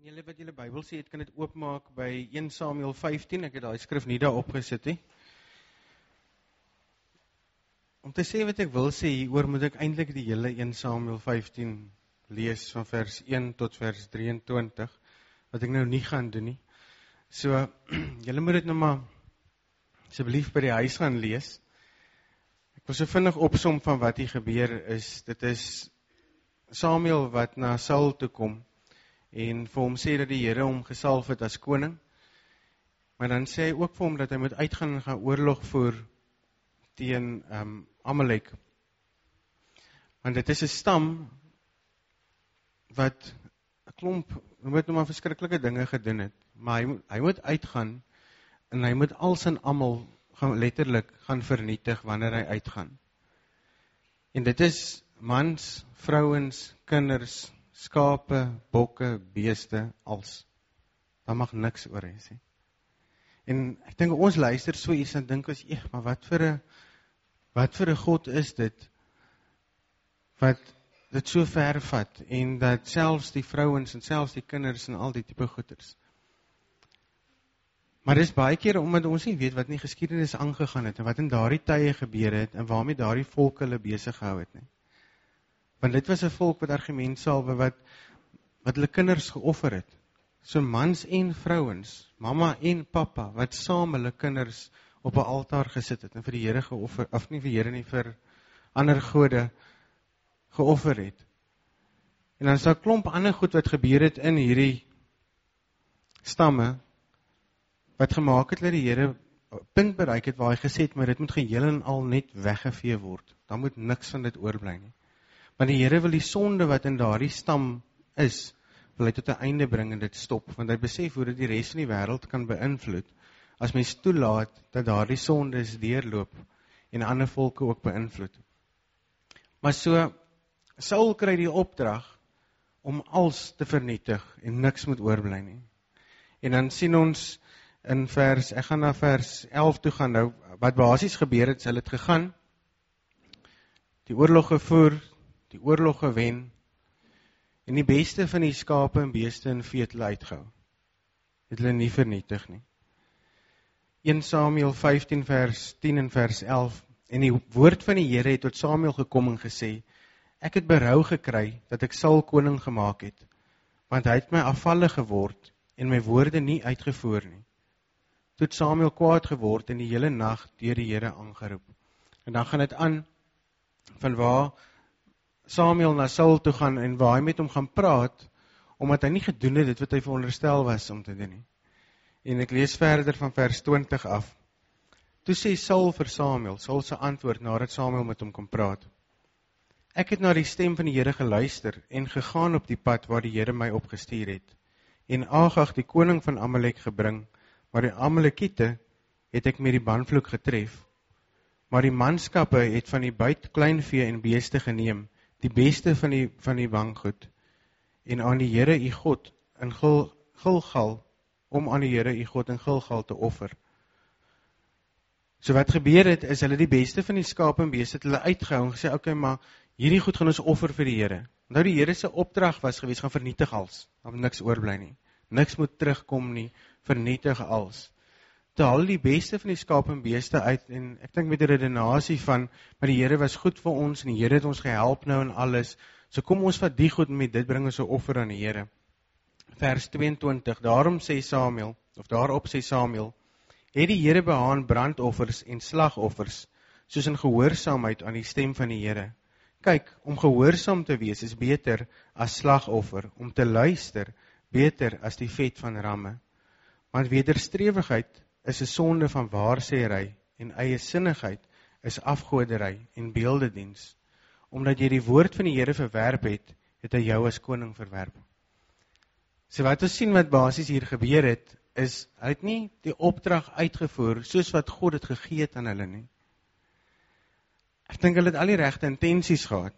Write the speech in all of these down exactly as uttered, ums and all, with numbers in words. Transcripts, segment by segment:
Julle wat julle Bybel sê, het kan dit oopmaak by een Samuel vyftien, ek het daai skrif nie daar opgesit nie. Om te sê wat ek wil sê hieroor, moet ek eintlik die hele een Samuel vyftien lees van vers een tot vers drieëntwintig, wat ek nou nie gaan doen nie. So, julle moet dit nou maar asseblief by die huis gaan lees. Ek wil so vinnig opsom van wat hier gebeur is, dit is Samuel wat na Saul toe kom, en vir hom sê dat die Here hom gesalf het as koning, maar dan sê hy ook vir hom dat hy moet uitgaan en gaan oorlog voer teen um, Amalek. Want dit is 'n stam wat 'n klomp, hy moet nou maar verskriklike dinge gedoen het, maar hy, hy moet uitgaan en hy moet al sy almal gaan letterlik gaan vernietig wanneer hy uitgaan. En dit is mans, vrouens, kinders, skape, bokke, beeste, als. Daar mag niks oor wees. En ek dink ons luister so iets en dink ons, eeg, maar wat vir 'n wat vir 'n God is dit wat dit so ver vat en dat selfs die vrouens en selfs die kinders en al die tipe goeders. Maar dis baie keer omdat ons nie weet wat in die geskiedenis aangegaan het en wat in daardie tye gebeur het en waarmee daardie volk hulle besig gehou het nie. Want dit was 'n volk wat argumentsalwe wat wat hulle kinders geoffer het. So mans en vrouens, mamma en pappa wat saam hulle kinders op 'n altaar gesit het en vir die Here geoffer, of nie vir Here nie, vir ander gode geoffer het. En dan is daar 'n klomp ander goed wat gebeur het in hierdie stamme wat gemaak het dat die Here punt bereik het waar hy gesê het, maar dit moet geheel en al net weggevee word. Daar moet niks van dit oorbly nie. Want die Here wil die sonde wat in daardie stam is, wil hy tot 'n einde bring en dit stop, want hy besef hoe dit die res van die wêreld kan beïnvloed, as mens toelaat dat daardie sondes deurloop en ander volke ook beïnvloed. Maar so, Saul kry die opdrag om alles te vernietig en niks moet oorbly nie. En dan sien ons in vers, ek gaan na vers elf toe gaan nou, wat basies gebeur het, hulle het gegaan, die oorlog gevoer, die oorlog gewen, en die beste van die skape en beeste en vee het hulle uitgehou. Het hulle nie vernietig nie. een Samuel vyftien vers tien en vers elf, en die woord van die Here het tot Samuel gekom en gesê, ek het berou gekry dat ek Saul koning gemaak het, want hy het my afvallig geword en my woorde nie uitgevoer nie. Toe het Samuel kwaad geword en die hele nag deur die Here aangeroep. En dan gaan dit aan van waar Samuel na Saul toe gaan en waar hy met hom gaan praat, omdat hy nie gedoen het dit wat hy veronderstel was om te doen nie. En ek lees verder van vers twintig af. Toe sê Saul vir Samuel, Saul se antwoord nadat Samuel met hom kom praat. Ek het na die stem van die Here geluister en gegaan op die pad waar die Here my opgestuur het. En Agag die koning van Amalek gebring, maar die Amalekiete het ek met die banvloek getref. Maar die manskappe het van die buit kleinvee en beeste geneem, die beste van die, van die wanggoed, en aan die Here u God in Gil, Gilgal, om aan die Here u God in Gilgal te offer. So wat gebeur het, is hulle die beste van die skape en beeste het hulle uitgehou en gesê, okay, maar hierdie goed gaan ons offer vir die Here. Nou die Here se opdrag was gewees, gaan vernietig als, daar moet niks oorbly nie. Niks moet terugkom nie, vernietig als. Te haal die beste van die skape en beeste uit, en ek dink met die redenasie van, maar die Here was goed vir ons, en die Here het ons gehelp nou en alles, so kom ons vat die goed met, dit bring ons 'n offer aan die Here. Vers tweeëntwintig, daarom sê Samuel, of daarop sê Samuel, het die Here behaan brandoffers en slagoffers, soos in gehoorsaamheid aan die stem van die Here. Kyk, om gehoorsaam te wees is beter as slagoffer, om te luister, beter as die vet van ramme. Want wederstrewigheid is 'n sonde van waarsêery en eie sinnigheid is afgodery en beeldediens. Omdat jy die woord van die Here verwerp het, het hy jou as koning verwerp. So wat ons sien wat basies hier gebeur het, is, hy het nie die opdrag uitgevoer, soos wat God het gegee het aan hulle nie. Ek dink hulle het al die regte intensies gehad.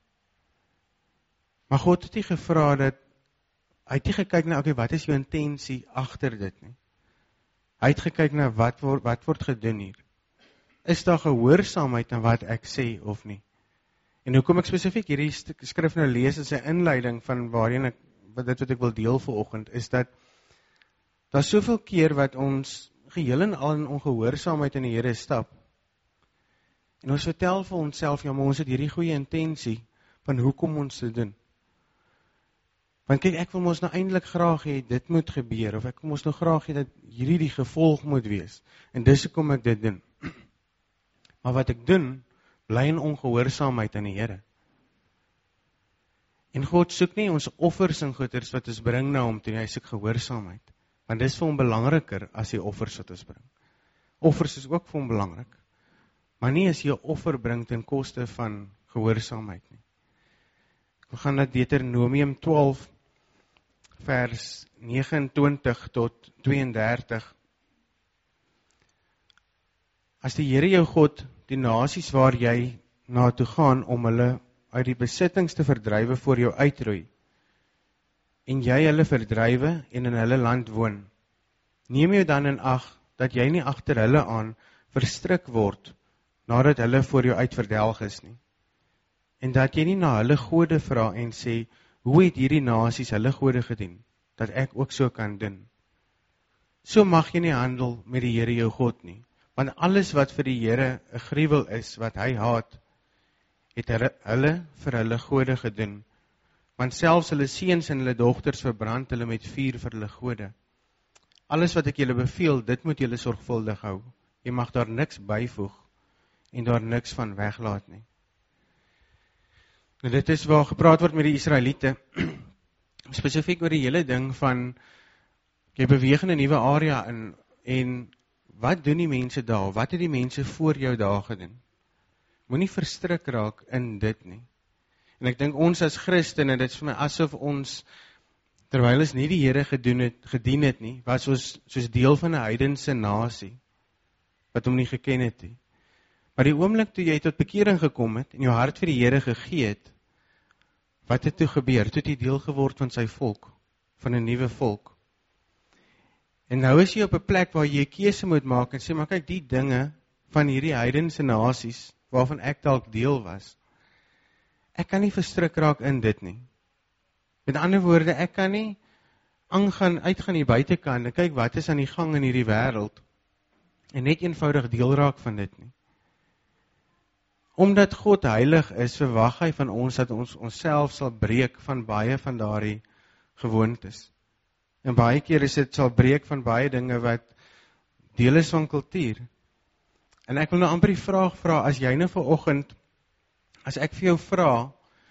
Maar God het nie gevra dat, hy het nie gekyk na, okay, wat is jou intensie agter dit nie. Hy het gekyk na, wat word, wat word gedoen hier. Is daar gehoorsaamheid aan wat ek sê of nie? En hoekom ek spesifiek hierdie skrif nou lees, is 'n inleiding van waarin ek wat dit wat ek wil deel vanoggend, is dat daar soveel keer wat ons geheel en al in ongehoorsaamheid in die Here stap. En ons vertel vir onsself, ja, maar ons het hierdie goeie intensie van hoekom ons dit doen. Want kyk, ek wil ons nou eintlik graag hê dit moet gebeur, of ek wil ons nou graag hê dat hierdie die gevolg moet wees. En dis hoekom ek dit doen. Maar wat ek doen, bly in ongehoorsaamheid aan die Here. En God soek nie ons offers en goeders wat ons bring na hom toe, hy soek gehoorsaamheid. Want dis vir hom belangriker as die offers wat ons bring. Offers is ook vir hom belangrik. Maar nie as jy 'n offer bring ten koste van gehoorsaamheid nie. We gaan na Deuteronomium twaalf, vers nege en twintig tot twee en dertig. As die Here jou God, die nasies waar jy na toe gaan om hulle uit die besittings te verdrywe voor jou uitroei, en jy hulle verdrywe en in hulle land woon, neem jou dan in ag, dat jy nie agter hulle aan verstrik word, nadat hulle voor jou uitverdelg is nie. En dat jy nie na hulle gode vra en sê, hoe het hierdie nasies hulle gode gedien, dat ek ook so kan doen. So mag jy nie handel met die Here jou God nie, want alles wat vir die Here 'n gruwel is, wat hy haat, het hulle vir hulle gode gedoen, want selfs hulle seuns en hulle dogters verbrand hulle met vuur vir hulle gode. Alles wat ek julle beveel, dit moet julle sorgvuldig hou. Jy mag daar niks byvoeg, en daar niks van weglaat nie. Nou dit is waar gepraat word met die Israeliete, spesifiek oor die hele ding van, jy beweeg in 'n nuwe area in, en wat doen die mense daar, wat het die mense voor jou daar gedoen? Moenie verstrik raak in dit nie. En ek dink ons as Christene, dit is vir my asof ons, terwyl ons nie die Here gedoen het, gedien het nie, was ons soos deel van 'n heidense nasie, wat hom nie geken het nie. Maar die oomblik toe jy tot bekering gekom het, en jou hart vir die Here gegee het, wat het toe gebeur? Toe het jy deel geword van sy volk, van 'n nuwe volk. En nou is jy op 'n plek waar jy 'n keuse moet maak, en sê, maar kyk, die dinge van hierdie heidense nasies, waarvan ek dalk deel was, ek kan nie verstrik raak in dit nie. Met ander woorde, ek kan nie aangaan, uitgaan die buitekant, en kyk wat is aan die gang in hierdie wêreld, en net eenvoudig deel raak van dit nie. Omdat God heilig is, verwag hy van ons, dat ons onsself sal breek van baie van daardie gewoontes. En baie keer is dit sal breek van baie dinge wat deel is van kultuur. En ek wil nou amper die vraag vra, as jy nou vanoggend, as ek vir jou vra,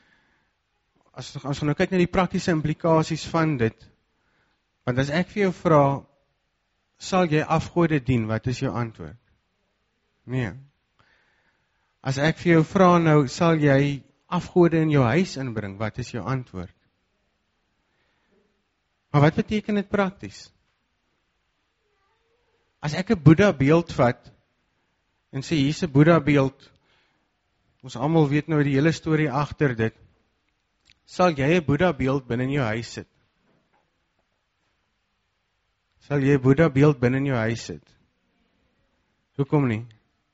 as ons gaan nou kyk na die praktiese implikasies van dit, want as ek vir jou vra, sal jy afgode dien, wat is jou antwoord? Nee. As ek vir jou vra nou, sal jy afgode in jou huis inbring, wat is jou antwoord? Maar wat beteken dit prakties? As ek 'n Boeddha beeld vat, en sê, hier's 'n Boeddha beeld, ons almal weet nou die hele storie agter dit, sal jy 'n Boeddha beeld binne in jou huis sit? Sal jy 'n Boeddha beeld binne in jou huis sit? Hoekom nie?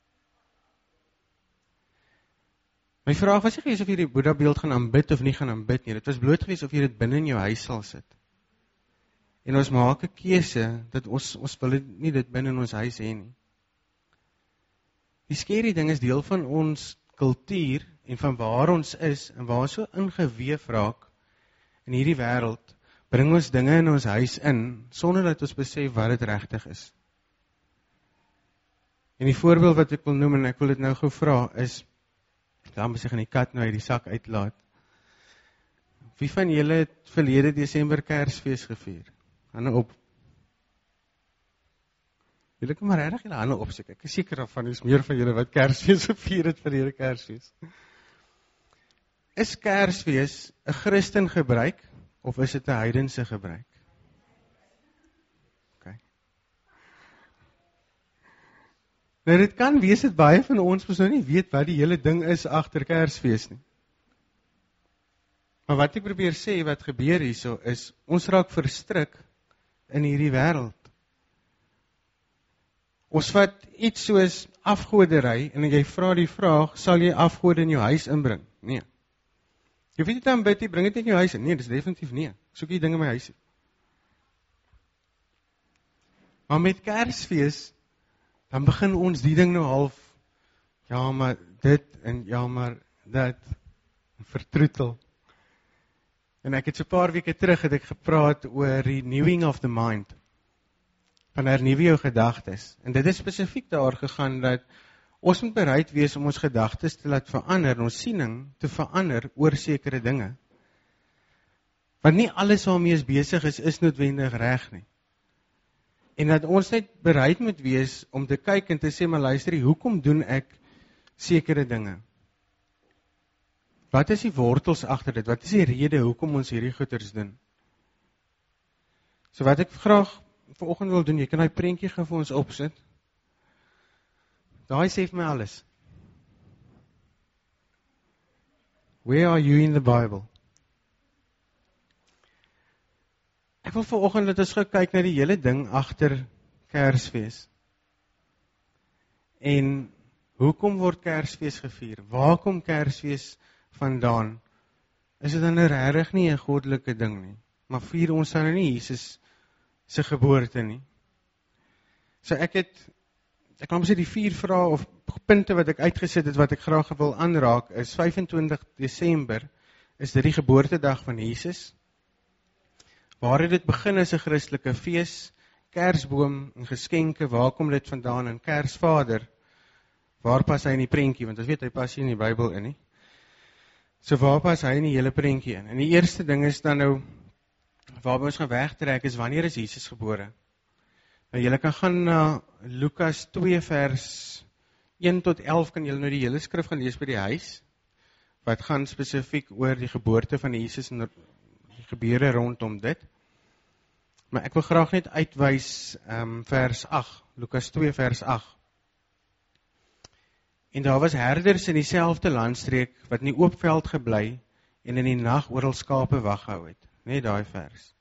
My vraag was nie gewees of jy die Boeddha beeld gaan aanbid of nie gaan aanbid nie, dit was bloot gewees of jy dit binne in jou huis sal sit. En ons maak 'n keuse, dat ons, ons wil nie dit binne in ons huis hê nie. Die skerry ding is deel van ons kultuur, en van waar ons is, en waar ons so ingeweef raak, in hierdie wêreld, bring ons dinge in ons huis in, sonder dat ons besef wat dit regtig is. En die voorbeeld wat ek wil noem, en ek wil dit nou gou vra, is, dan moet ek in die kat nou uit die sak uitlaat. Wie van julle het verlede Desember Kersfees gevier? Hande op. Wil ek maar regtig julle hande opsek? Ek is seker daarvan, is meer van julle wat Kersfees gevier het verlede Kersfees. Is Kersfees 'n Christen gebruik, of is dit 'n heidense gebruik? Okay. Nou dit kan wees dat baie van ons mos nou nie weet wat die hele ding is agter Kersfees nie. Maar wat ek probeer sê, wat gebeur hierso is, ons raak verstrik in hierdie wêreld. Ons vat iets soos afgodery, en jy vra die vraag, sal jy afgode in jou huis inbring? Nee. Jy weet dit dan bid jy, bring dit in jou huis in? Nee, dis definitief nee. soek die ding in my huis. Maar met Kersfees, dan begin ons die ding nou half, ja maar dit, en ja maar dit, vertroetel. En ek het so 'n paar weke terug, het ek gepraat oor renewing of the mind, van hernuwe jou gedagtes. En dit is spesifiek daar gegaan, dat ons moet bereid wees om ons gedagtes te laat verander, ons siening te verander oor sekere dinge. Want nie alles waarmee ons besig is, is noodwendig reg nie. En dat ons net bereid moet wees om te kyk en te sê, maar luister, hoekom doen ek sekere dinge? Wat is die wortels agter dit? Wat is die rede hoekom ons hierdie goeders doen? So wat ek graag vanoggend wil doen, jy kan daai prentjie gou vir ons opsit. Daai sê vir my alles. Where are you in the Bible? Ek wil vanoggend dat ons gou kyk na die hele ding agter Kersfees. En hoekom word Kersfees gevier? Waar kom Kersfees vandaan? Is dit dan nou regtig nie 'n goddelike ding nie? Maar vier ons dan nou nie Jesus se geboorte nie. So ek het, ek kan sê die vier vrae of punte wat ek uitgesit het, wat ek graag wil aanraak, is vyf-en-twintig Desember, is dit die geboortedag van Jesus. Waar het dit begin as 'n Christelike fees? Kersboom en geskenke, waar kom dit vandaan? En Kersvader, waar pas hy in die prentjie? Want ons weet, hy pas nie in die Bybel in nie. So waar pas hy in die hele prentjie in? En die eerste ding is dan nou, waar ons gaan wegtrek, is wanneer is Jesus gebore? Nou, julle kan gaan na Lukas twee vers een tot elf, kan julle nou die hele skrif gaan lees by die huis, wat gaan spesifiek oor die geboorte van Jesus en die gebeure rondom dit. Maar ek wil graag net uitwys um, vers agt, Lukas twee vers agt. En daar was herders in dieselfde landstreek, wat in die oop veld gebly, en in die nag oral skape waghou het. Net daai vers.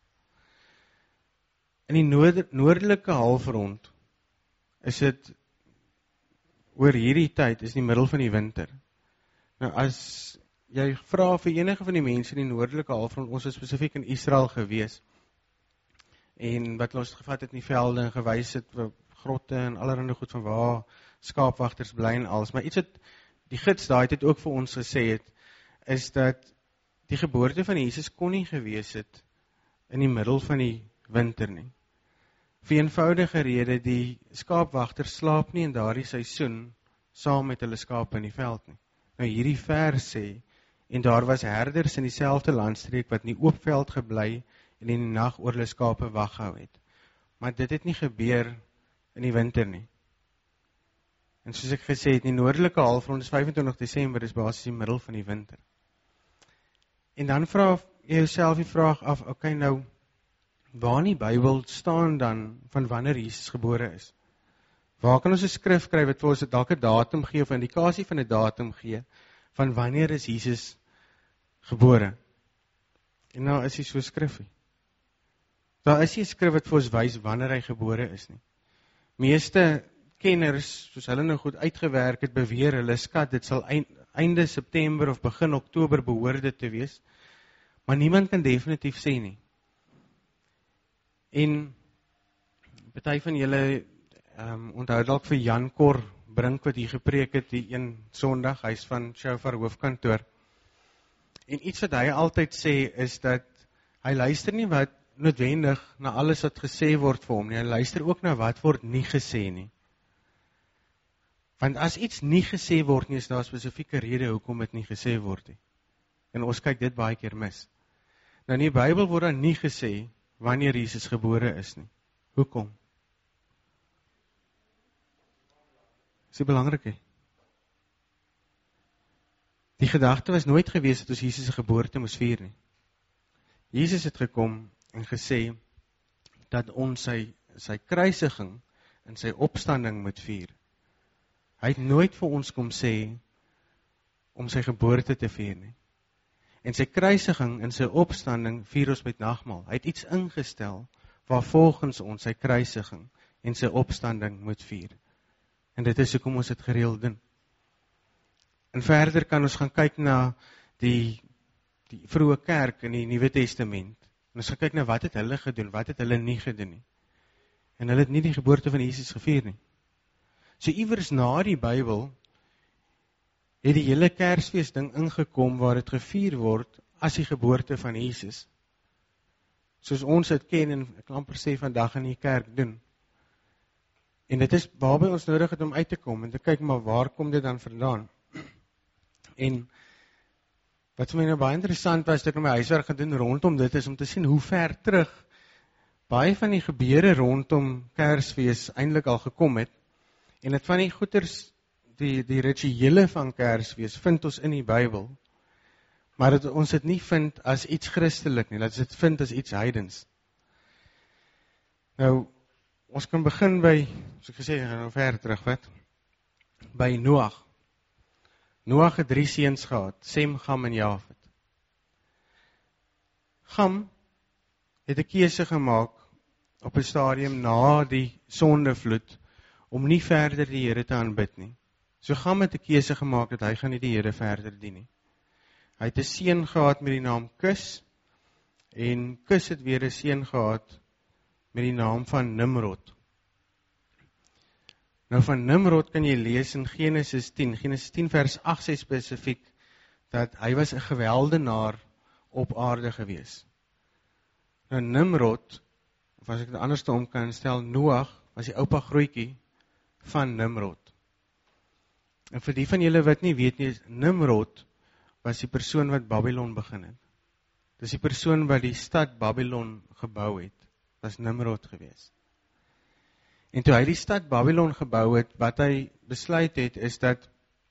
In die noord, noordelike halfrond, is dit, oor hierdie tyd, is die middel van die winter. Nou as jy vra vir enige van die mense in die noordelike halfrond, ons is spesifiek in Israel gewees, en wat ons gevat het in die velde, en gewys het, grotte en allerhande goed van waar skaapwagters bly en alles, maar iets wat die gids daai het ook vir ons gesê het, is dat die geboorte van Jesus kon nie gewees het in die middel van die winter nie. Vir eenvoudige rede, die skaapwagters slaap nie in daardie seisoen saam met hulle skape in die veld nie. Nou hierdie vers sê, en daar was herders in dieselfde landstreek wat in die oop veld gebly en in die nag oor hulle skape waghou het. Maar dit het nie gebeur in die winter nie. En soos ek gesê het, die noordelike halfrond is vyf-en-twintig Desember, is basies die middel van die winter. En dan vra jy jouself die vraag af, oké okay, nou, waar in die Bybel staan dan van wanneer Jesus gebore is? Waar kan ons 'n skrif kry wat vir ons dalk 'n datum gee of 'n indikasie van 'n datum gee van wanneer is Jesus gebore? En nou is hy so skrifie. Daar is nie 'n skrif wat vir ons wys wanneer hy gebore is nie. Meeste kenners, soos hulle nou goed uitgewerk het, beweer hulle skat, dit sal einde September of begin Oktober behoort dit te wees, maar niemand kan definitief sê nie. En party van julle um, onthou dalk vir Jan Kor Brink wat hier gepreek het die een Sondag, hy is van Shofar hoofkantoor. En iets wat hy altyd sê is dat hy luister nie wat noodwendig na alles wat gesê word vir hom nie, hy luister ook na wat word nie gesê nie. Want as iets nie gesê word nie, is daar 'n spesifieke rede hoekom dit nie gesê word nie. En ons kyk dit baie keer mis. Nou in die Bybel word daar nie gesê wanneer Jesus gebore is nie. Hoekom? Is dit belangrik hè? Die gedagte was nooit gewees dat ons Jesus se geboorte moes vier nie. Jesus het gekom en gesê dat ons sy, sy kruisiging en sy opstanding moet vier. Hy het nooit vir ons kom sê om sy geboorte te vier nie. En sy kruisiging en sy opstanding vier ons met nagmaal. Hy het iets ingestel waar volgens ons sy kruisiging en sy opstanding moet vier. En dit is hoekom ons dit gereeld doen. En verder kan ons gaan kyk na die, die vroeë kerk in die Nuwe Testament. En ons gaan kyk na wat het hulle gedoen, wat het hulle nie gedoen nie. En hulle het nie die geboorte van Jesus gevier nie. So iewers na die Bybel het die hele Kersfees ding ingekom waar dit gevier word as die geboorte van Jesus. Soos ons dit ken en ek kan amper sê vandag in die kerk doen. En dit is waarby ons nodig het om uit te kom en te kyk maar waar kom dit dan vandaan. En wat vir my nou baie interessant was, dat ek my huiswerk gedoen rondom dit is om te sien hoe ver terug baie van die gebeure rondom Kersfees eintlik al gekom het. En dit van die goeters, die, die rituele van Kersfees vind ons in die Bybel. Maar dat ons dit nie vind as iets christelik nie, dat ons dit vind as iets heidens. Nou, ons kan begin by, soos ek gesê, nou ver terug, wat? By Noag. Noag het drie seuns gehad, Sem, Gam en Jafet. Gam het 'n keuse gemaak op 'n stadium na die sondevloed om nie verder die Here te aanbid nie. So Gam het 'n keuse gemaak dat hy gaan nie die Here verder dien nie. Hy het 'n seun gehad met die naam Kus en Kus het weer 'n seun gehad met die naam van Nimrod. Nou van Nimrod kan jy lees in Genesis tien, Genesis tien vers agt sê spesifiek, dat hy was 'n geweldenaar op aarde gewees. Nou Nimrod, of as ek dit andersom kan stel, Noag was die oupa grootjie van Nimrod. En vir die van julle wat nie weet nie, Nimrod was die persoon wat Babylon begin het. Dis die persoon wat die stad Babylon gebou het, was Nimrod gewees. En toe hy die stad Babylon gebou het, wat hy besluit het, is dat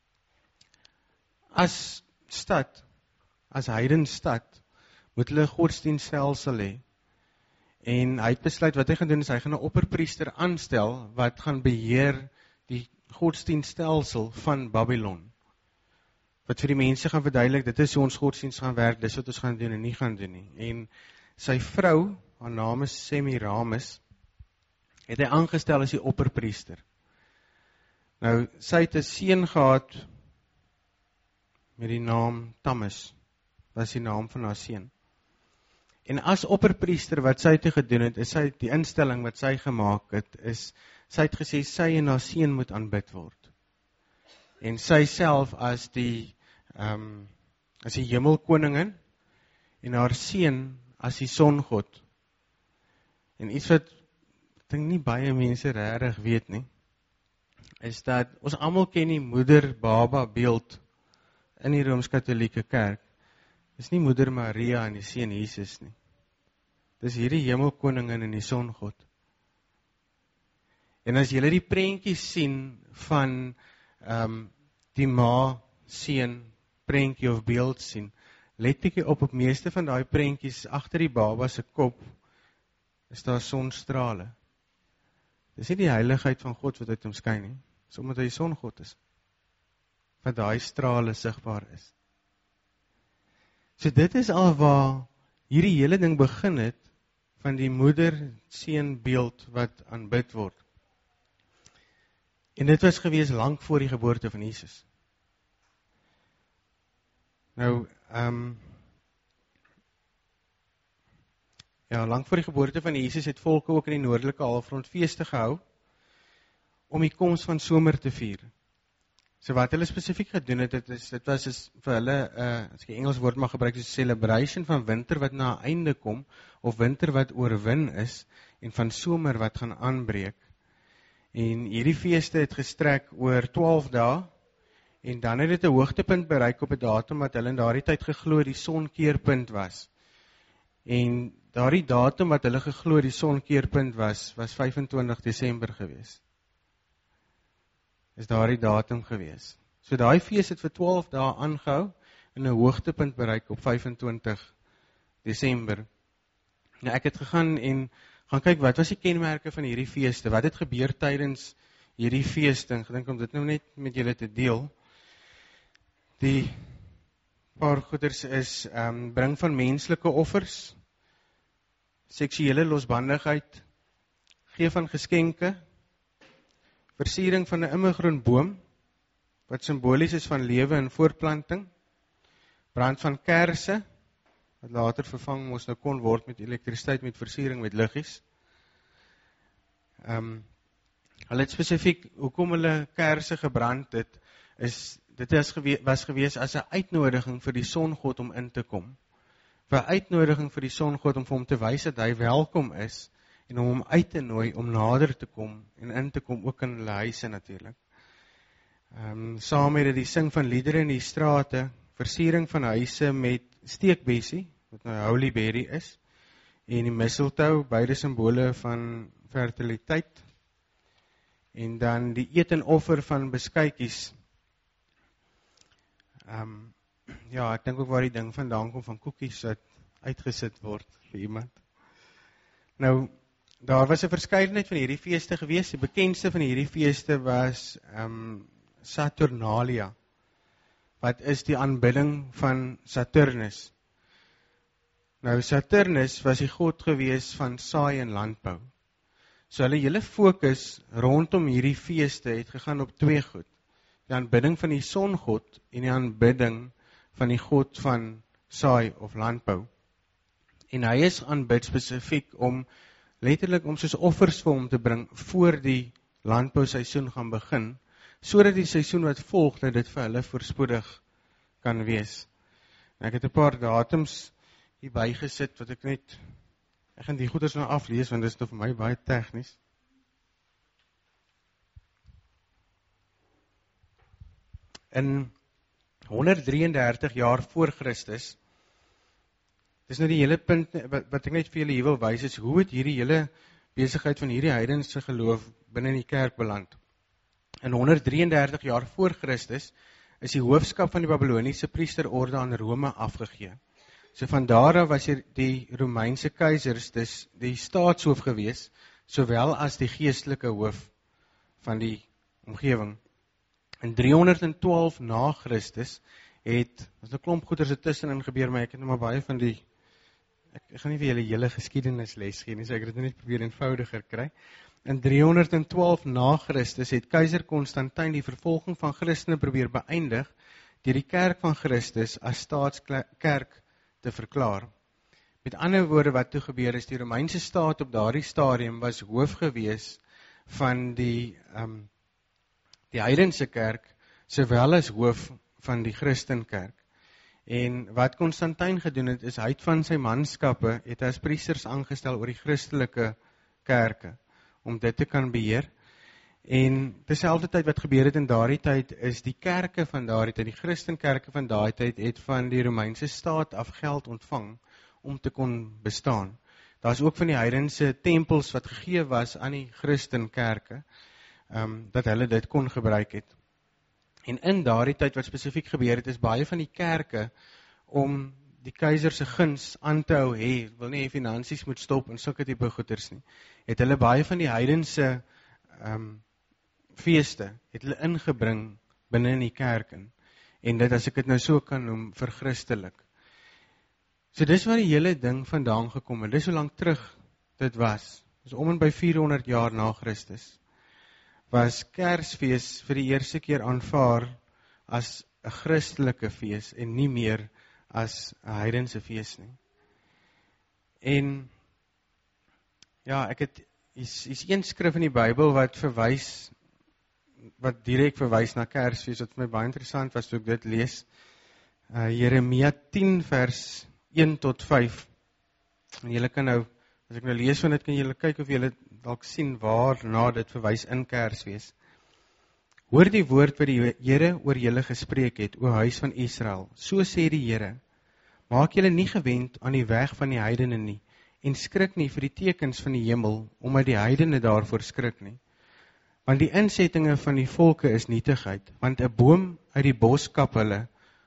as stad, as heidenstad, moet hulle 'n godsdienststelsel hê. En hy het besluit, wat hy gaan doen, is hy gaan 'n opperpriester aanstel, wat gaan beheer die godsdienststelsel van Babylon. Wat vir die mense gaan verduidelik, dit is hoe ons godsdienst gaan werk, dis wat ons gaan doen en nie gaan doen nie. En sy vrou, haar naam is Semiramis, het hy aangestel as die opperpriester. Nou, sy het 'n seun gehad met die naam Tamis, was die naam van haar seun. En as opperpriester wat sy te gedoen het, is sy, die instelling wat sy gemaak het, is, sy het gesê, sy en haar seun moet aanbid word. En sy self as die, um, as die hemelkoningin, en haar seun as die songod. En iets wat, ek dink nie baie mense regtig weet nie, is dat, ons almal ken die moeder-baba beeld in die Rooms-Katolieke kerk. Dis nie moeder Maria en die seun Jesus nie. Dis hierdie hemelkoningin en die songod. En as julle die prentjies sien van um, die ma, seun, prentjie of beeld sien, let bietjie op, op meeste van daai prentjies, agter die baba se kop, is daar sonstrale. Dis nie die heiligheid van God wat uit hom skyn nie, dis omdat hy songod is, wat daai strale sigbaar is. So dit is al waar hierdie hele ding begin het, van die moeder-seun beeld wat aanbid word. En dit was gewees lank voor die geboorte van Jesus. Nou, um, ja, lank voor die geboorte van Jesus het volke ook in die noordelike halfrond feeste gehou, om die koms van somer te vier. So wat hulle spesifiek gedoen het, dit, is, dit was is vir hulle, uh, as ek die Engels woord mag gebruik, is celebration van winter wat na 'n einde kom, of winter wat oorwin is, en van somer wat gaan aanbreek. En hierdie feeste het gestrek oor twaalf dae, en dan het dit 'n hoogtepunt bereik op 'n datum wat hulle in daardie tyd geglo die sonkeerpunt was. En daardie datum wat hulle geglo die sonkeerpunt was, was vyf en twintig Desember gewees. Is daardie datum gewees. So daai fees het vir twaalf dae aangehou en 'n hoogtepunt bereik op vyf en twintig Desember. Nou ek het gegaan en gaan kyk wat was die kenmerke van hierdie feeste, wat het gebeur tydens hierdie feeste, en gedink om dit nou net met julle te deel. Die paar goeders is um, bring van menslike offers, seksuele losbandigheid, gee van geskenke, versiering van 'n immergroen boom, wat simbolies is van lewe en voortplanting, brand van kersse, wat later vervang moes nou kon word met elektrisiteit, met versiering, met liggies. Um, hulle het spesifiek, hoekom hulle kersse gebrand het, is, dit is gewe, was gewees as 'n uitnodiging vir die songod om in te kom. Vir 'n uitnodiging vir die songod om vir hom te wys dat hy welkom is, en om hom uit te nooi om nader te kom, en in te kom, ook in hulle huise natuurlik. Um, saam met die sing van liedere in die strate, versiering van huise met steekbessie, wat nou holy berry is, en die mistletoe, beide simbole van fertiliteit, en dan die eet en offer van beskuitjies. Um, ja, ek dink ook waar die ding vandaan kom van koekies wat uitgesit word vir iemand. Nou, daar was 'n verskeidenheid van hierdie feeste gewees. Die bekendste van hierdie feeste was um, Saturnalia, wat is die aanbidding van Saturnus. Nou, Saturnus was die god gewees van saai en landbou. So hulle hele fokus rondom hierdie feeste het gegaan op twee goed. Die aanbidding van die songod en die aanbidding van die god van saai of landbou. En hy is aanbid spesifiek om, letterlik om soos offers vir hom te bring voor die landbouseisoen gaan begin, sodat die seisoen wat volg, dat dit vir hulle voorspoedig kan wees. En ek het 'n paar datums hier bygesit, wat ek net, ek gaan die goeders nou aflees, want dit is nou vir my baie tegnies. In honderddraieëndertig jaar voor Christus, dis nou die hele punt, wat, wat ek net vir julle hier wil wys, is hoe het hierdie hele besigheid van hierdie heidense geloof binne in die kerk beland. In honderddraieëndertig jaar voor Christus, is die hoofskap van die Babyloniese priesterorde aan Rome afgegee. So van daar af was hier die Romeinse keisers, dis die staatshoof gewees, sowel as die geestelike hoof van die omgewing. In driehonderdtwaalf na Christus het, as 'n klomp goeders tussenin gebeur, maar ek het nou maar baie van die, ek, ek gaan nie vir julle hele geskiedenis les gee nie, so ek het dit net probeer eenvoudiger kry. In driehonderdtwaalf na Christus het keiser Konstantin die vervolging van Christene probeer beëindig deur die kerk van Christus as staatskerk te verklaar. Met ander woorde wat toe gebeur is, die Romeinse staat op daardie stadium was hoof gewees van die um, die heidense kerk, sowel as hoof van die Christenkerk. En wat Konstantin gedoen het, is hy het van sy manskappe, het as priesters aangestel oor die Christelike kerke, om dit te kan beheer. En terselfde tyd wat gebeur het in daardie tyd, is die kerke van daardie tyd, die Christenkerke van daardie tyd, het van die Romeinse staat af geld ontvang, om te kon bestaan. Daar is ook van die heidense tempels wat gegee was aan die Christenkerke, um, dat hulle dit kon gebruik het. En in daardie tyd wat spesifiek gebeur het, is baie van die kerke, om die keiser se guns aan te hou, hey, wil nie finansies moet stop, en sulke tipe goeders nie, het hulle baie van die heidense um, feeste, het hulle ingebring binne in die kerk in, en dit, as ek dit nou so kan noem, verchristelik. So dis waar die hele ding vandaan gekom het, dis hoe lang terug dit was, dis om en by vierhonderd jaar na Christus, was Kersfees vir die eerste keer aanvaar as 'n Christelike fees, en nie meer as 'n heidense fees nie. En, ja, ek het, is, is een skrif in die Bybel wat verwys, wat direk verwys na Kersfees, wat vir my baie interessant was, toe ek dit lees, uh, Jeremia tien vers een tot vyf, en julle kan nou, as ek nou lees van dit, kan julle kyk of julle dalk sien waarna dit verwys in Kersfees. Hoor die woord wat die Here oor julle gespreek het, o huis van Israel, so sê die Here, maak julle nie gewend aan die weg van die heidene nie, en skrik nie vir die tekens van die hemel, omdat die heidene daarvoor skrik nie. Want die insettinge van die volke is nietigheid, want 'n boom uit die bos kap hulle,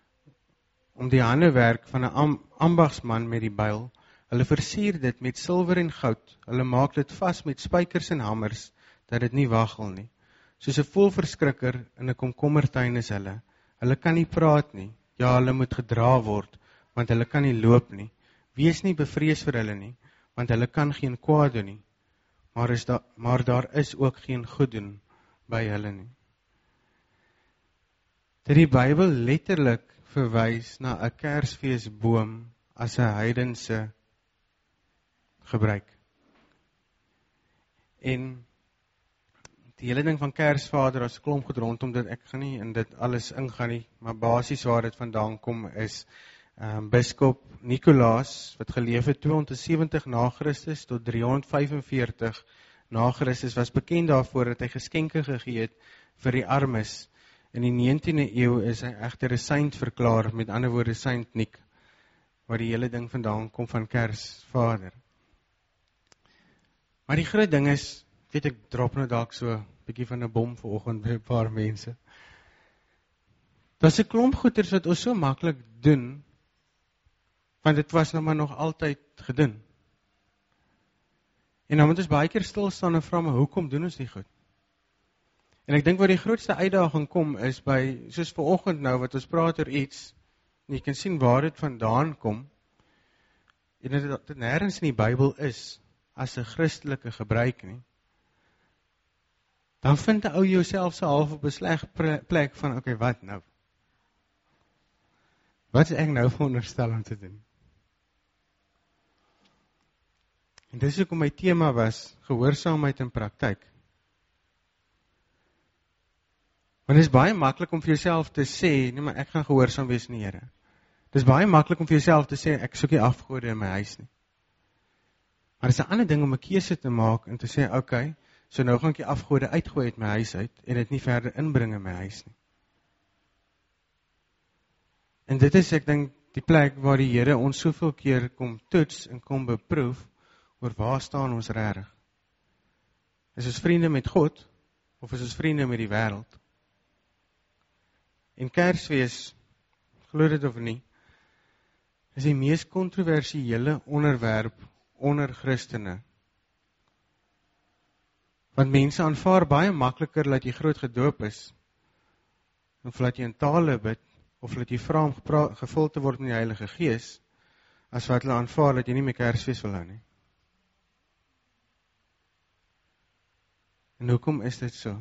om die handewerk van 'n am, ambagsman met die byl. Hulle versier dit met silwer en goud, hulle maak dit vas met spykers en hamers, dat dit nie waggel nie. Soos 'n voëlverskrikker in 'n komkommertuin is hulle. Hulle kan nie praat nie, ja, hulle moet gedra word, want hulle kan nie loop nie. Wees nie bevrees vir hulle nie, want hulle kan geen kwaad doen nie. Maar, is da, maar daar is ook geen goed doen by hulle nie. Dat die Bybel letterlik verwys na 'n Kersfeesboom as 'n heidense gebruik. En die hele ding van Kersvader, as klomp goed rondom dit, ek gaan nie in dit alles ingaan nie, maar basies waar dit vandaan kom is, um, biskop Nicolaas, wat geleef het tweehonderdsewentig na Christus tot driehonderdvyfenveertig na Christus, was bekend daarvoor dat hy geskenke gegee het vir die armes. In die negentiende eeu is hy egter 'n saint verklaar, met ander woorde Saint Nick, waar die hele ding vandaan kom van Kersvader. Maar die groot ding is, weet ek, drop nou dalk so 'n bietjie van 'n bom vanoggend by 'n paar mense. Daar's 'n klomp goeders wat ons so maklik doen, want dit was nou maar nog altyd gedoen. En dan moet ons baie keer stil staan en vra, maar hoekom doen ons die goed? En ek dink waar die grootste uitdaging kom is by, soos vanoggend nou, wat ons praat oor iets, en jy kan sien waar dit vandaan kom, en dat dit nêrens in die Bybel is, as 'n Christelike gebruik nie, dan vind 'n ou jouself so half op 'n sleg plek van, okay, wat nou? Wat is ek nou veronderstel om te doen? En dis hoekom my tema was, gehoorsaamheid in praktyk. Want dit is baie maklik om vir jouself te sê, nee, maar ek gaan gehoorsaam wees in die Here. Dit is baie maklik om vir jouself te sê, ek soek nie afgode in my huis nie. Maar dit is 'n ander ding om 'n keuse te maak en te sê, okay, so nou gaan ek die afgode uitgooi uit my huis uit en dit nie verder inbring in my huis nie. En dit is, ek dink, die plek waar die Here ons soveel keer kom toets en kom beproef oor waar staan ons regtig. Is ons vriende met God of is ons vriende met die wêreld? En Kersfees, glo dit of nie, is die mees kontroversiële onderwerp onder Christene. Want mense aanvaar baie makliker dat jy groot gedoop is, of dat jy in tale bid, of dat jy vra om gevul te word met die Heilige Gees, as wat hulle aanvaar dat jy nie meer Kersfees wil hou nie. En hoekom is dit so?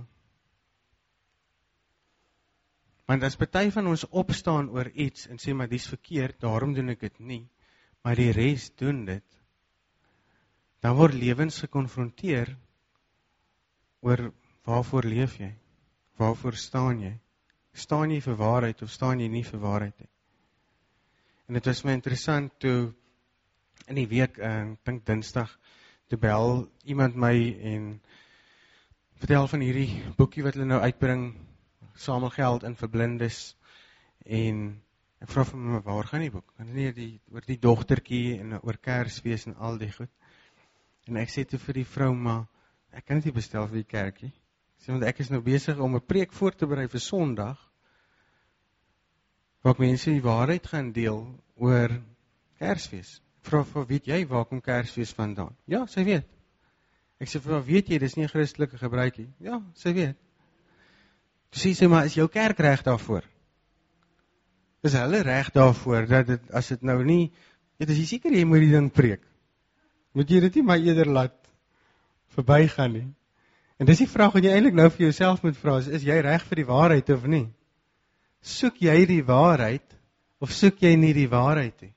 Want as party van ons opstaan oor iets en sê, maar dis verkeerd, daarom doen ek dit nie, maar die res doen dit, dan word lewens gekonfronteer oor waarvoor leef jy? Waarvoor staan jy? Staan jy vir waarheid of staan jy nie vir waarheid nie? En dit was my interessant toe in die week, ek dink Dinsdag, toe bel iemand my en vertel van hierdie boekie wat hulle nou uitbring, samel geld in vir blindes, en ek vra vir my, waar gaan die boek? En nie die, oor die dogtertjie en oor Kersfees en al die goed. En ek sê toe vir die vrou, maar ek kan dit nie bestel vir die kerkie. Sê, want ek is nou besig om 'n preek voor te berei vir Sondag, waar ek mense die waarheid gaan deel oor Kersfees. Ek vra vir, weet jy waar kom Kersfees vandaan? Ja, sy weet. Ek sê vir, weet jy, dis nie 'n Christelike gebruikie. Ja, sy weet. Toe sê sy, maar is jou kerk reg daarvoor? Is hulle reg daarvoor, dat dit, as dit nou nie, weet, is jy seker jy moet die ding preek? Moet jy dit nie maar eerder laat verbygaan nie? En dis die vraag wat jy eintlik nou vir jouself moet vra, is, is jy reg vir die waarheid of nie? Soek jy die waarheid, of soek jy nie die waarheid nie?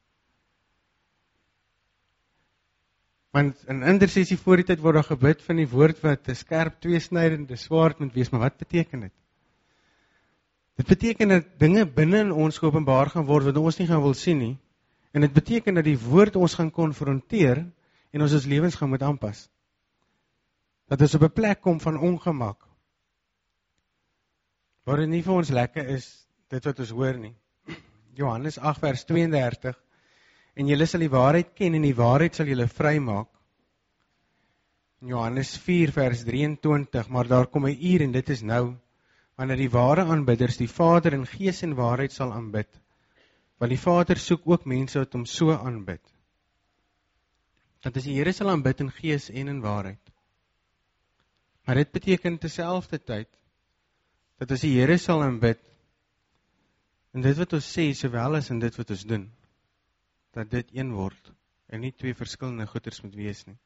Want in intersessie voor die tyd word daar gebid van die woord wat 'n skerp tweesnydende swaard moet wees, maar wat beteken dit? Dit beteken dat dinge binne in ons geopenbaar gaan word wat ons nie gaan wil sien nie, en dit beteken dat die woord ons gaan konfronteer en ons ons lewens gaan moet aanpas. Dat ons op 'n plek kom van ongemak, waar dit nie vir ons lekker is, dit wat ons hoor nie. Johannes agt vers tweeëndertig, en julle sal die waarheid ken, en die waarheid sal julle vrymaak. Johannes vier vers drieëntwintig, maar daar kom 'n uur, en dit is nou, wanneer die ware aanbidders die Vader in gees en waarheid sal aanbid, want die Vader soek ook mense wat hom so aanbid. Dat is die Here sal aanbid in gees en in waarheid. Maar dit beteken terselfdertyd, dat as die Here sal aanbid, en dit wat ons sê, sowel as in dit wat ons doen, dat dit een word, en nie twee verskillende goeders moet wees nie.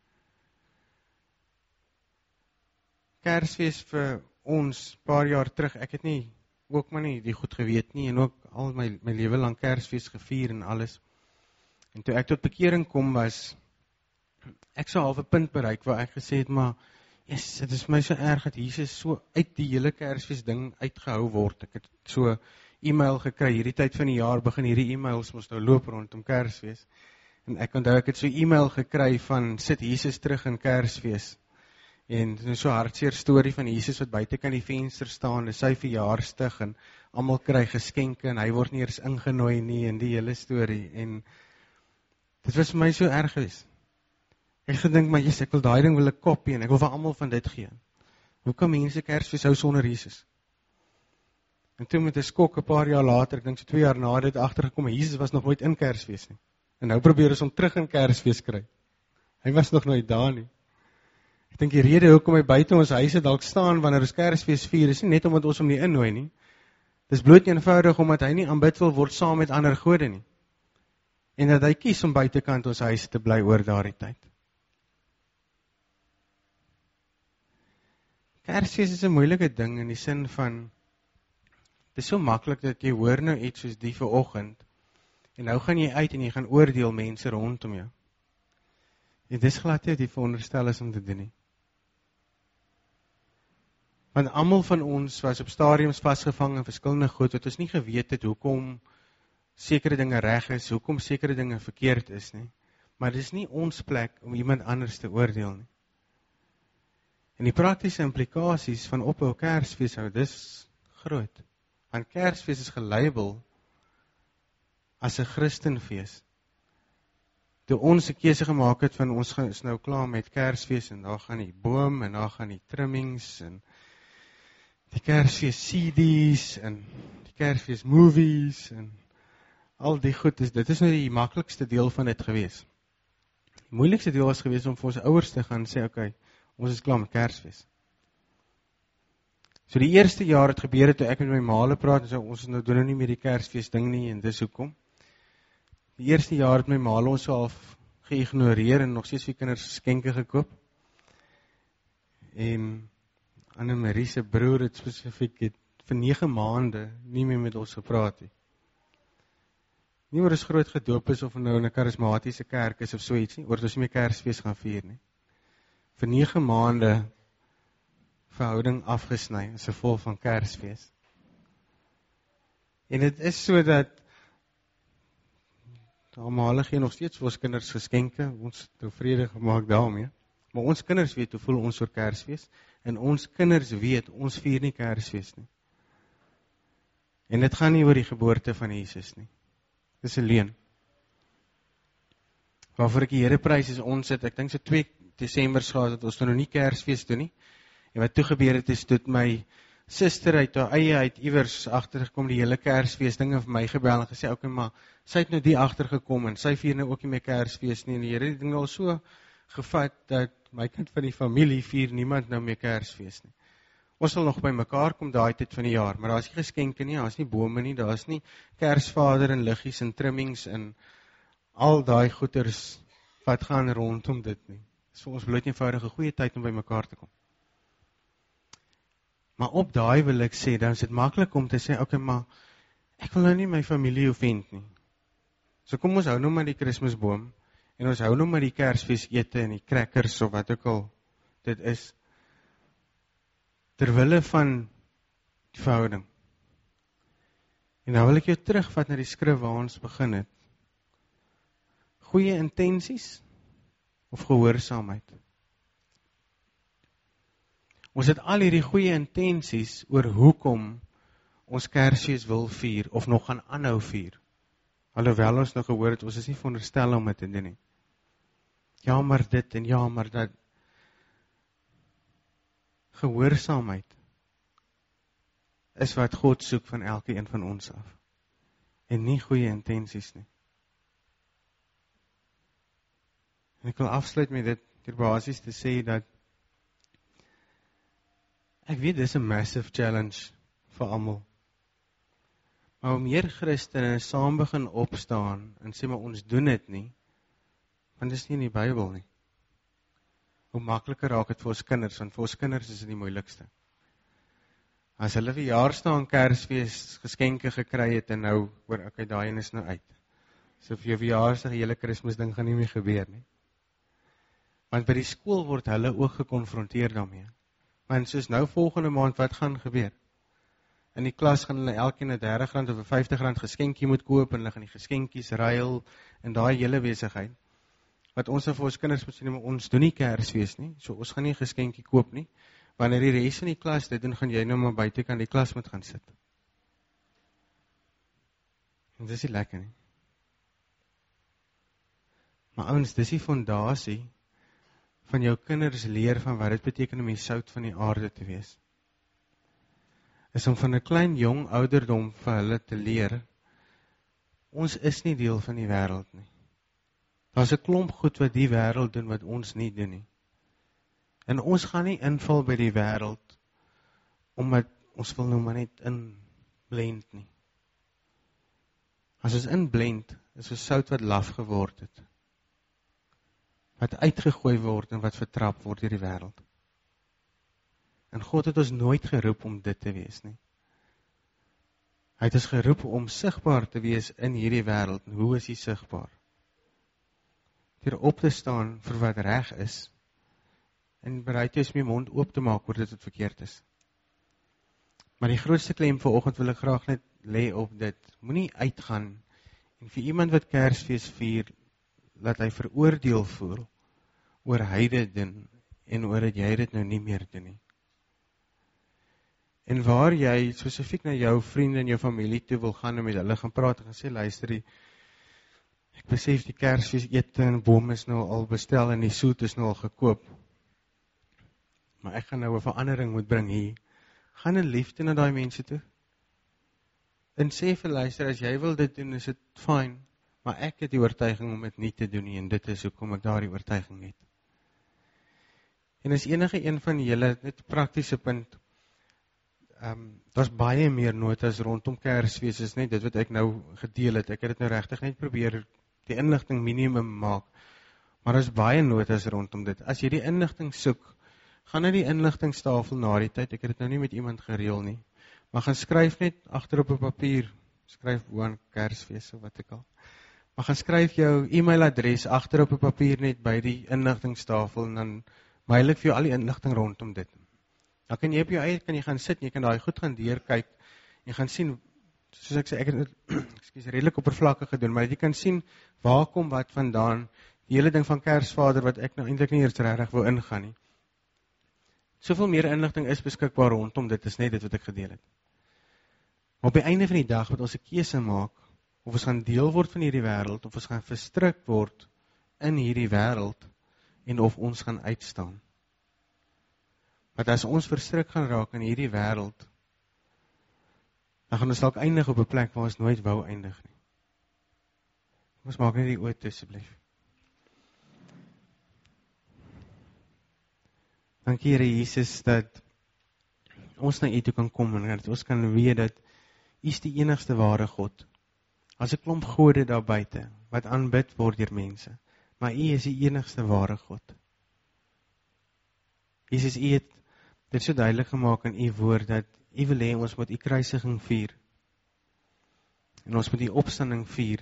Kersfees vir ons, paar jaar terug, ek het nie, ook maar nie die goed geweet nie, en ook al my, my lewe lang Kersfees gevier en alles. En toe ek tot bekering kom was, ek so half 'n punt bereik waar ek gesê het, maar, yes, dit is my so erg dat Jesus so uit die hele Kersfees ding uitgehou word. Ek het so e-mail gekry, hierdie tyd van die jaar begin hierdie e-mails moes nou loop rondom Kersfees. En ek onthou ek het so e-mail gekry van, sit Jesus terug in Kersfees. En dit is so 'n hartseer storie van Jesus wat buite kan die venster staan, dis sy verjaarsdag en almal kry geskenke en hy word nie eers ingenooi nie in die hele storie. En dit was vir my so erg geweest. Ek gedink, maar Jesus, ek wil daai ding wil ek kopie en ek wil vir almal van dit gee. Hoe kan mense Kersfees hou sonder Jesus? En toe met 'n skok 'n paar jaar later, ek dink so twee jaar na dit agtergekom, Jesus was nog nooit in Kersfees nie. En nou probeer ons hom terug in Kersfees kry. Hy was nog nooit daar nie. Ek dink die rede hoekom hy buite ons huise dalk staan wanneer ons Kersfees vier, is nie net omdat ons hom nie innooi nie. Dis bloot eenvoudig omdat hy nie aanbid wil word saam met ander gode nie. En dat hy kies om buitekant ons huis te bly oor daardie tyd. Kersfees is 'n moeilike ding in die sin van, dit is so maklik dat jy hoor nou iets soos die vanoggend, en nou gaan jy uit en jy gaan oordeel mense rondom jou. En dis glad nie die veronderstel is om te doen nie. Want almal van ons was op stadiums vasgevang in verskillende goed, wat ons nie geweet het hoekom sekere dinge reg is, hoekom sekere dinge verkeerd is nie. Maar dit is nie ons plek om iemand anders te oordeel nie. En die praktiese implikasies van ophou Kersfees hou, dis groot. Want Kersfees is gelabel as 'n Christenfees. Toe ons 'n keuse gemaak het van ons is nou klaar met Kersfees en daar gaan die boom en daar gaan die trimmings en die Kersfees C D's en die Kersfees movies en al die goed, is, dit is nou die maklikste deel van dit gewees. Die moeilikste deel was gewees om vir ons ouers te gaan sê, okay, ons is klaar met Kersfees. So die eerste jaar het gebeur het toe ek met my maale praat en so, ons nou doen nou nie meer die Kersfees ding nie en dis hoekom. Die eerste jaar het my maale ons so half geïgnoreer en nog steeds vir kinders geskenke gekoop. En Annemarie se broer het spesifiek het vir nege maande nie meer met ons gepraat nie. Nie oor ons groot gedoop is of nou in 'n karismatiese kerk is of so iets nie, oor ons nie meer Kersfees gaan vier nie. Vir nege maande verhouding afgesny as gevolg van Kersfees. En dit is so dat almal gee nog steeds vir ons kinders geskenke, ons tevrede gemaak daarmee. Maar ons kinders weet hoe voel ons oor Kersfees en ons kinders weet ons vier nie Kersfees nie. En dit gaan nie oor die geboorte van Jesus nie. Dis 'n leuen. Waarvoor ek die Here prys is ons het, ek dink so twee Desember gehad dat ons nou nie Kersfees doen nie. En wat toe gebeur het is, toe my suster uit haar eie uit iewers agtergekom die hele Kersfees dinge vir my gebel en gesê, okay, maar sy het nou die agtergekom en sy vier nou ook nie meer Kersfees nie. En die Here het dinge al so gevat dat my kind van die familie vier niemand nou meer Kersfees nie. Ons sal nog by mekaar kom daai tyd van die jaar, maar daar is nie geskenke nie, daar is nie bome nie, daar is nie Kersvader en liggies en trimmings en al daai goeders wat gaan rondom dit nie. Dit is vir ons bloot eenvoudig 'n goeie tyd om by mekaar te kom. Maar op daai wil ek sê, dan is dit maklik om te sê, okay, maar ek wil nou nie my familie offend nie. So kom ons hou nou maar die Kersboom en ons hou nou maar die Kersfees ete en die crackers of wat ook al dit is. Terwille van die verhouding. En nou wil ek jou terugvat na die skrif waar ons begin het. Goeie intensies of gehoorsaamheid? Ons het al hierdie goeie intensies oor hoekom ons Kersfees wil vier of nog gaan aanhou vier. Alhoewel ons nou gehoor het, ons is nie veronderstel om dit te doen nie. Ja, maar dit en ja, maar dat. Gehoorsaamheid is wat God soek van elke een van ons af. En nie goeie intensies nie. En ek wil afsluit met dit, hier basies te sê dat ek weet dis 'n massive challenge vir almal. Maar hoe meer Christene saam begin opstaan en sê maar ons doen dit nie, want dit is nie in die Bybel nie. Hoe makliker raak dit vir ons kinders, want vir ons kinders is dit die moeilikste. As hulle verjaarsdag en Kersfees geskenke gekry het en nou, hoor, okay, daai een is nou uit. So vir jou verjaarsdag, die hele Kersding gaan nie meer gebeur nie. Want by die skool word hulle ook gekonfronteer daarmee. Want soos nou volgende maand, wat gaan gebeur? In die klas gaan hulle elkeen 'n dertig rand of 'n vyftig rand geskenkie moet koop, en hulle gaan die geskenkies ruil, en daai hele besigheid. Wat ons vir ons kinders moet sê, maar ons doen nie Kersfees nie, so ons gaan nie 'n geskenkie koop nie. Wanneer die res van die klas dit doen, gaan jy nou maar buite kan die klas moet gaan sit. En dis nie lekker nie. Maar ouens, dis die fondasie van jou kinders leer van wat dit beteken om die sout van die aarde te wees. Is om van 'n klein jong ouderdom vir hulle te leer, ons is nie deel van die wêreld nie. Daar's 'n klomp goed wat die wêreld doen wat ons nie doen nie. En ons gaan nie inval by die wêreld omdat ons wil nou maar net inblend nie. As ons inblend, is ons sout wat laf geword het. Wat uitgegooi word en wat vertrap word deur die wêreld. En God het ons nooit geroep om dit te wees nie. Hy het ons geroep om sigbaar te wees in hierdie wêreld. En hoe is hy sigbaar? Deur op te staan vir wat reg is en bereid is om jou mond oop te maak oor dit wat verkeerd is. Maar die grootste klem vanoggend wil ek graag net lê op dit. Moenie uitgaan en vir iemand wat Kersfees vier, laat hy veroordeel voel oor hy dit doen en oor dat jy dit nou nie meer doen nie. En waar jy spesifiek na jou vriende en jou familie toe wil gaan en met hulle gaan praat en gaan sê, luister, die, ek besef die Kersfees ete en bom is nou al bestel en die soet is nou al gekoop. Maar ek gaan nou 'n verandering moet bring hier. Gaan in liefde na daai mense toe. En sê vir luister, as jy wil dit doen, is dit fyn. Maar ek het die oortuiging om dit nie te doen nie, en dit is hoekom ek daardie oortuiging het. En as enige een van julle, net 'n praktiese punt, um, daar's baie meer notas rondom Kersfees, is net dit wat ek nou gedeel het. Ek het dit nou regtig net probeer die inligting minimum maak. Maar daar's baie notas rondom dit. As jy die inligting soek, gaan na die inligtingstafel na die tyd. Ek het dit nou nie met iemand gereël nie. Maar gaan skryf net agter op 'n papier. Skryf gewoon Kersfees of wat ek al. Maar gaan skryf jou e-mailadres agter op 'n papier net by die inligtingstafel en dan mail ek vir jou al die inligting rondom dit. Dan kan jy op jou eie kan jy gaan sit en jy kan daai goed gaan deurkyk en gaan sien, soos ek sê, ek het dit ekskuus redelik oppervlakkig gedoen, maar jy kan sien waar kom wat vandaan, die hele ding van Kersvader wat ek nou eintlik nie eers regtig wou ingaan nie. Soveel meer inligting is beskikbaar rondom dit, is net dit wat ek gedeel het. Maar op die einde van die dag moet ons 'n keuse maak, of ons gaan deel word van hierdie wêreld, of ons gaan verstrik word in hierdie wêreld, en of ons gaan uitstaan. Want as ons verstrik gaan raak in hierdie wêreld, dan gaan ons dalk eindig op 'n plek waar ons nooit wou eindig nie. Ons maak net die oë toe asseblief. Dankie Here Jesus dat ons na U toe kan kom en dat ons kan weet dat U is die enigste ware God. As 'n klomp gode daar buite wat aanbid word deur mense, maar U is die enigste ware God. Jesus, U het dit so duidelik gemaak in U woord dat U wil hê ons moet U kruisiging vier. En ons moet U opstanding vier.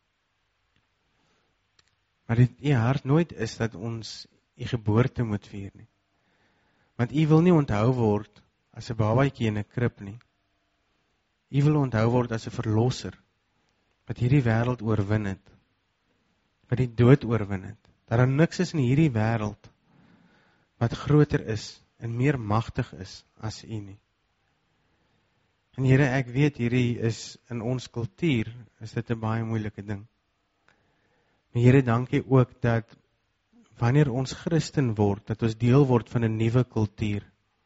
Maar dit U hart nooit is dat ons U geboorte moet vier nie. Want U wil nie onthou word as 'n babatjie in 'n krib nie. U wil onthou word as 'n verlosser wat hierdie wêreld oorwin het. Wat die dood oorwin het. Dat daar niks is in hierdie wêreld wat groter is en meer magtig is as U nie. En Here, ek weet hierdie is in ons kultuur, is dit 'n baie moeilike ding. Maar Here, dankie ook dat wanneer ons Christen word, dat ons deel word van 'n nuwe kultuur.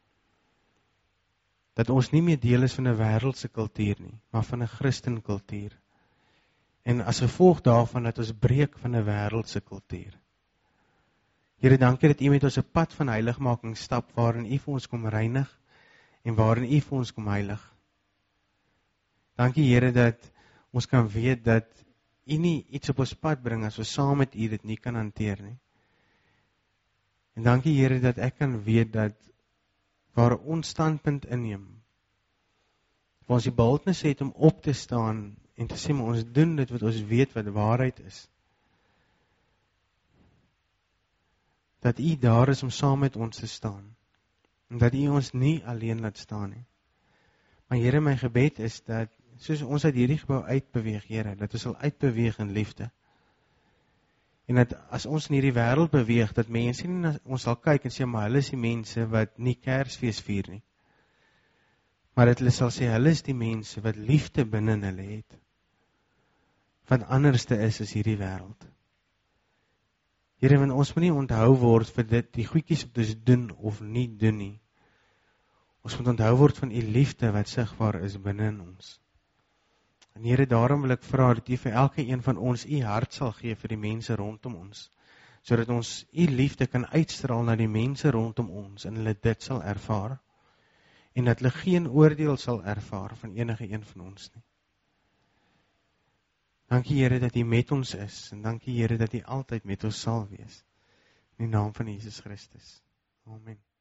Dat ons nie meer deel is van 'n wêreldse kultuur nie, maar van 'n Christen kultuur. En as gevolg daarvan dat ons breek van 'n wêreldse kultuur. Here, dankie dat U met ons 'n pad van heiligmaking stap, waarin U vir ons kom reinig, en waarin U vir ons kom heilig. Dankie Here dat ons kan weet dat U nie iets op ons pad bring as ons saam met U dit nie kan hanteer nie. En dankie Here dat ek kan weet dat waar ons standpunt inneem, waar ons die boldness het om op te staan en te sê, maar ons doen dit wat ons weet wat waarheid is. Dat U daar is om saam met ons te staan, en dat U ons nie alleen laat staan nie. Maar Here, my gebed is dat, soos ons uit hierdie gebou uitbeweeg, Here, dat ons sal uitbeweeg in liefde. En dat as ons in hierdie wêreld beweeg, dat mense nie na ons sal kyk en sê, maar hulle is die mense wat nie Kersfees vier nie. Maar dat hulle sal sê, hulle is die mense wat liefde binne in hulle het. Wat anderste is as hierdie wêreld. Here, want ons moet nie onthou word vir dit, die goedjies wat ons doen of nie doen nie. Ons moet onthou word van U liefde wat sigbaar is binne in ons. En Here, daarom wil ek vra dat U vir elke een van ons U hart sal gee vir die mense rondom ons, sodat ons U liefde kan uitstraal na die mense rondom ons en hulle dit sal ervaar, en dat hulle geen oordeel sal ervaar van enige een van ons nie. Dankie Here dat U met ons is, en dankie Here dat U altyd met ons sal wees. In die naam van Jesus Christus. Amen.